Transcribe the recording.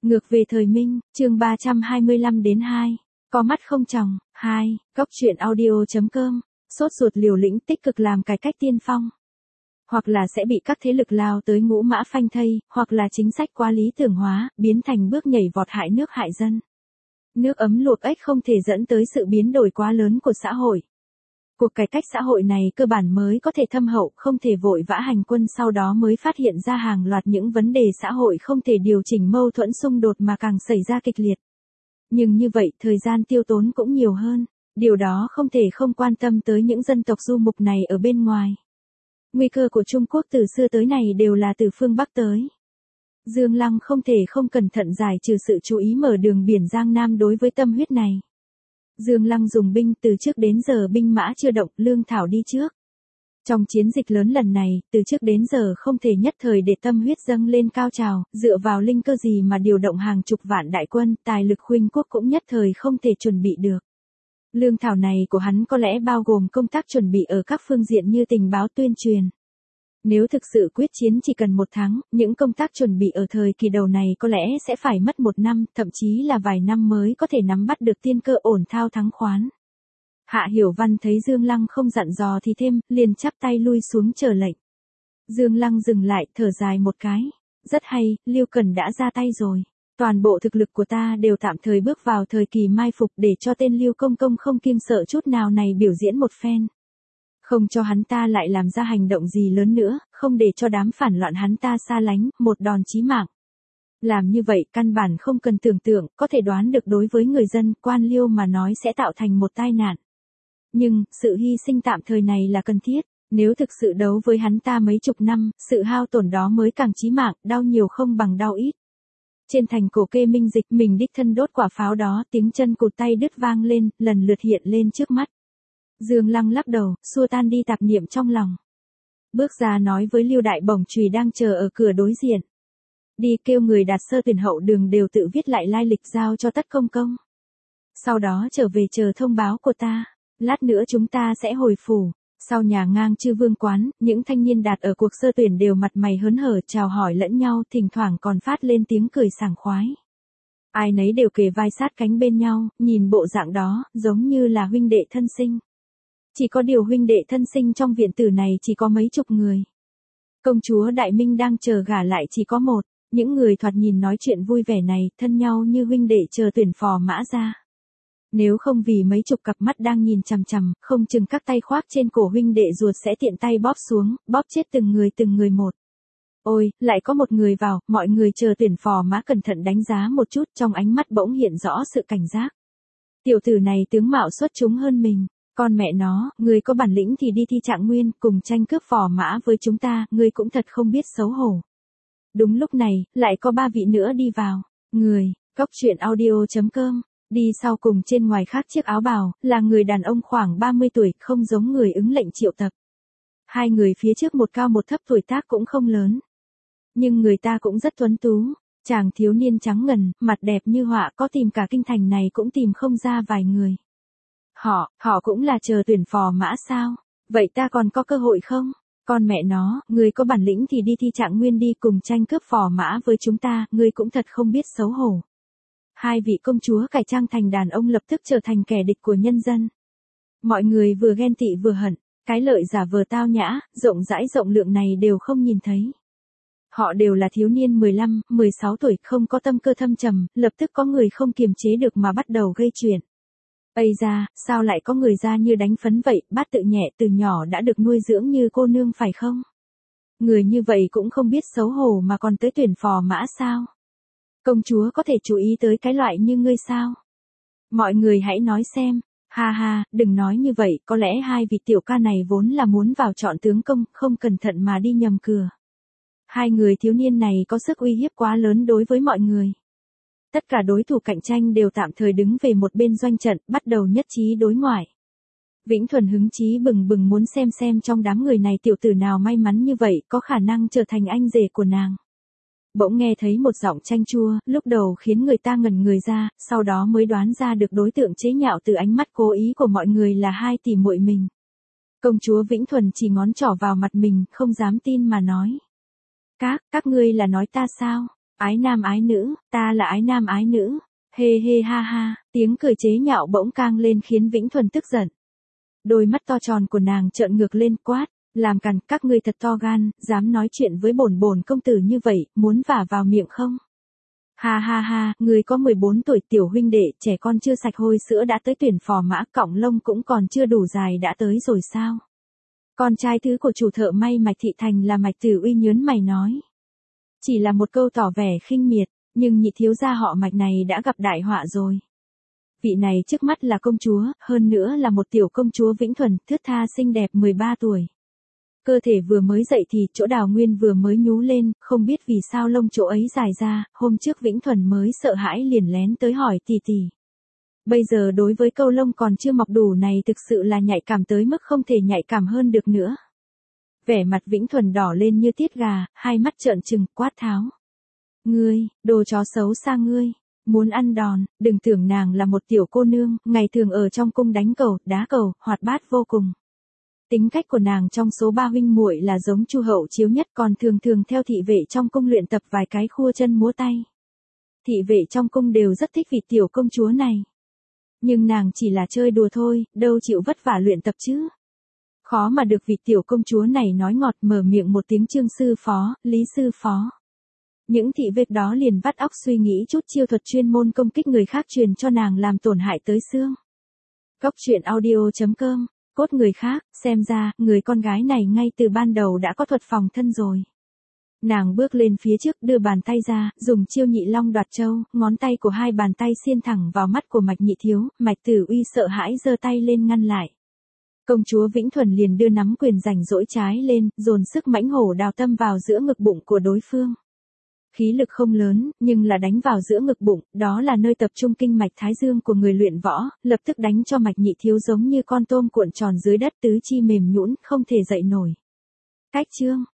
Ngược về thời Minh, chương 325 đến 2. Có mắt không tròng, 2. Góc truyện audio.com. Sốt ruột liều lĩnh tích cực làm cải cách tiên phong. Hoặc là sẽ bị các thế lực lao tới ngũ mã phanh thây, hoặc là chính sách quá lý tưởng hóa, biến thành bước nhảy vọt hại nước hại dân. Nước ấm luộc ếch không thể dẫn tới sự biến đổi quá lớn của xã hội. Cuộc cải cách xã hội này cơ bản mới có thể thâm hậu, không thể vội vã hành quân sau đó mới phát hiện ra hàng loạt những vấn đề xã hội không thể điều chỉnh mâu thuẫn xung đột mà càng xảy ra kịch liệt. Nhưng như vậy thời gian tiêu tốn cũng nhiều hơn, điều đó không thể không quan tâm tới những dân tộc du mục này ở bên ngoài. Nguy cơ của Trung Quốc từ xưa tới nay đều là từ phương Bắc tới. Dương Lăng không thể không cẩn thận giải trừ sự chú ý mở đường biển Giang Nam đối với tâm huyết này. Dương Lăng dùng binh từ trước đến giờ binh mã chưa động, lương thảo đi trước. Trong chiến dịch lớn lần này, từ trước đến giờ không thể nhất thời để tâm huyết dâng lên cao trào, dựa vào linh cơ gì mà điều động hàng chục vạn đại quân, tài lực khuynh quốc cũng nhất thời không thể chuẩn bị được. Lương thảo này của hắn có lẽ bao gồm công tác chuẩn bị ở các phương diện như tình báo tuyên truyền. Nếu thực sự quyết chiến chỉ cần 1 tháng, những công tác chuẩn bị ở thời kỳ đầu này có lẽ sẽ phải mất 1 năm, thậm chí là vài năm mới có thể nắm bắt được tiên cơ ổn thao thắng khoán. Hạ Hiểu Văn thấy Dương Lăng không dặn dò thì thêm, liền chắp tay lui xuống chờ lệnh. Dương Lăng dừng lại, thở dài một cái. Rất hay, Liêu Cần đã ra tay rồi. Toàn bộ thực lực của ta đều tạm thời bước vào thời kỳ mai phục để cho tên Liêu Công Công không kiêng sợ chút nào này biểu diễn một phen. Không cho hắn ta lại làm ra hành động gì lớn nữa, không để cho đám phản loạn hắn ta xa lánh, một đòn chí mạng. Làm như vậy căn bản không cần tưởng tượng, có thể đoán được đối với người dân quan Liêu mà nói sẽ tạo thành một tai nạn. Nhưng, sự hy sinh tạm thời này là cần thiết, nếu thực sự đấu với hắn ta mấy chục năm, sự hao tổn đó mới càng chí mạng, đau nhiều không bằng đau ít. Trên thành cổ kê Minh Dịch mình đích thân đốt quả pháo đó, tiếng chân cụt tay đứt vang lên, lần lượt hiện lên trước mắt. Dương Lăng lắc đầu, xua tan đi tạp niệm trong lòng. Bước ra nói với Liêu Đại Bổng Chùy đang chờ ở cửa đối diện. Đi kêu người đặt sơ tuyển hậu đường đều tự viết lại lai lịch giao cho Tất Công Công. Sau đó trở về chờ thông báo của ta, lát nữa chúng ta sẽ hồi phủ. Sau nhà ngang Chư Vương quán, những thanh niên đạt ở cuộc sơ tuyển đều mặt mày hớn hở chào hỏi lẫn nhau, thỉnh thoảng còn phát lên tiếng cười sảng khoái. Ai nấy đều kề vai sát cánh bên nhau, nhìn bộ dạng đó, giống như là huynh đệ thân sinh. Chỉ có điều huynh đệ thân sinh trong viện tử này chỉ có mấy chục người. Công chúa Đại Minh đang chờ gả lại chỉ có một, những người thoạt nhìn nói chuyện vui vẻ này, thân nhau như huynh đệ chờ tuyển phò mã ra. Nếu không vì mấy chục cặp mắt đang nhìn chằm chằm, không chừng các tay khoác trên cổ huynh đệ ruột sẽ tiện tay bóp xuống, bóp chết từng người một. Ôi, lại có một người vào, mọi người chờ tuyển phò mã cẩn thận đánh giá một chút, trong ánh mắt bỗng hiện rõ sự cảnh giác. Tiểu tử này tướng mạo xuất chúng hơn mình. Con mẹ nó, người có bản lĩnh thì đi thi Trạng Nguyên, cùng tranh cướp phò mã với chúng ta, người cũng thật không biết xấu hổ. Đúng lúc này, lại có 3 vị nữa đi vào. Người, góc truyện audio.com, đi sau cùng trên ngoài khác chiếc áo bào, là người đàn ông khoảng 30 tuổi, không giống người ứng lệnh triệu tập. 2 người phía trước một cao một thấp, tuổi tác cũng không lớn. Nhưng người ta cũng rất tuấn tú. Chàng thiếu niên trắng ngần, mặt đẹp như họa, có tìm cả kinh thành này cũng tìm không ra vài người. Họ cũng là chờ tuyển phò mã sao? Vậy ta còn có cơ hội không? Con mẹ nó, người có bản lĩnh thì đi thi Trạng Nguyên đi, cùng tranh cướp phò mã với chúng ta, người cũng thật không biết xấu hổ. 2 vị công chúa cải trang thành đàn ông lập tức trở thành kẻ địch của nhân dân. Mọi người vừa ghen tị vừa hận, cái lợi giả vờ tao nhã, rộng rãi rộng lượng này đều không nhìn thấy. Họ đều là thiếu niên 15, 16 tuổi, không có tâm cơ thâm trầm, lập tức có người không kiềm chế được mà bắt đầu gây chuyện. Ây da, sao lại có người da như đánh phấn vậy, Bát Tự Nhẹ từ nhỏ đã được nuôi dưỡng như cô nương phải không? Người như vậy cũng không biết xấu hổ mà còn tới tuyển phò mã sao? Công chúa có thể chú ý tới cái loại như ngươi sao? Mọi người hãy nói xem, ha ha, đừng nói như vậy, có lẽ 2 vị tiểu ca này vốn là muốn vào chọn tướng công, không cẩn thận mà đi nhầm cửa. 2 người thiếu niên này có sức uy hiếp quá lớn đối với mọi người. Tất cả đối thủ cạnh tranh đều tạm thời đứng về một bên doanh trận, bắt đầu nhất trí đối ngoại. Vĩnh Thuần hứng chí bừng bừng muốn xem trong đám người này tiểu tử nào may mắn như vậy, có khả năng trở thành anh rể của nàng. Bỗng nghe thấy một giọng chanh chua, lúc đầu khiến người ta ngẩn người ra, sau đó mới đoán ra được đối tượng chế nhạo từ ánh mắt cố ý của mọi người là 2 tỷ muội mình. Công chúa Vĩnh Thuần chỉ ngón trỏ vào mặt mình, không dám tin mà nói. Các ngươi là nói ta sao? Ái nam ái nữ, ta là ái nam ái nữ. Hê hê ha ha, tiếng cười chế nhạo bỗng cang lên khiến Vĩnh Thuần tức giận. Đôi mắt to tròn của nàng trợn ngược lên quát, làm càn, các ngươi thật to gan, dám nói chuyện với bổn bổn công tử như vậy, muốn vả vào miệng không? Ha ha ha, người có 14 tuổi tiểu huynh đệ, trẻ con chưa sạch hôi sữa đã tới tuyển phò mã, cọng lông cũng còn chưa đủ dài đã tới rồi sao? Con trai thứ của chủ thợ may Mạch Thị Thành là Mạch Tử Uy nhớn mày nói. Chỉ là một câu tỏ vẻ khinh miệt, nhưng nhị thiếu gia họ Mạch này đã gặp đại họa rồi. Vị này trước mắt là công chúa, hơn nữa là một tiểu công chúa Vĩnh Thuần, thướt tha xinh đẹp 13 tuổi. Cơ thể vừa mới dậy thì chỗ Đào Nguyên vừa mới nhú lên, không biết vì sao lông chỗ ấy dài ra, hôm trước Vĩnh Thuần mới sợ hãi liền lén tới hỏi tỷ tỷ. Bây giờ đối với câu lông còn chưa mọc đủ này thực sự là nhạy cảm tới mức không thể nhạy cảm hơn được nữa. Vẻ mặt Vĩnh Thuần đỏ lên như tiết gà, hai mắt trợn trừng, quát tháo. Ngươi, đồ chó xấu xa ngươi, muốn ăn đòn, đừng tưởng nàng là một tiểu cô nương, ngày thường ở trong cung đánh cầu, đá cầu, hoạt bát vô cùng. Tính cách của nàng trong số 3 huynh muội là giống Chu Hậu Chiếu nhất, còn thường thường theo thị vệ trong cung luyện tập vài cái khua chân múa tay. Thị vệ trong cung đều rất thích vị tiểu công chúa này. Nhưng nàng chỉ là chơi đùa thôi, đâu chịu vất vả luyện tập chứ. Khó mà được vị tiểu công chúa này nói ngọt mở miệng một tiếng Trương sư phó, Lý sư phó. Những thị vệ đó liền vắt óc suy nghĩ chút chiêu thuật chuyên môn công kích người khác truyền cho nàng làm tổn hại tới xương. Cốc truyện audio.com, cốt người khác, xem ra, người con gái này ngay từ ban đầu đã có thuật phòng thân rồi. Nàng bước lên phía trước đưa bàn tay ra, dùng chiêu nhị long đoạt châu, ngón tay của hai bàn tay xiên thẳng vào mắt của Mạch Nhị Thiếu, Mạch Tử Uy sợ hãi giơ tay lên ngăn lại. Công chúa Vĩnh Thuần liền đưa nắm quyền rảnh rỗi trái lên, dồn sức mãnh hổ đào tâm vào giữa ngực bụng của đối phương. Khí lực không lớn, nhưng là đánh vào giữa ngực bụng, đó là nơi tập trung kinh mạch thái dương của người luyện võ, lập tức đánh cho Mạch Nhị Thiếu giống như con tôm cuộn tròn dưới đất, tứ chi mềm nhũn, không thể dậy nổi. Cách chương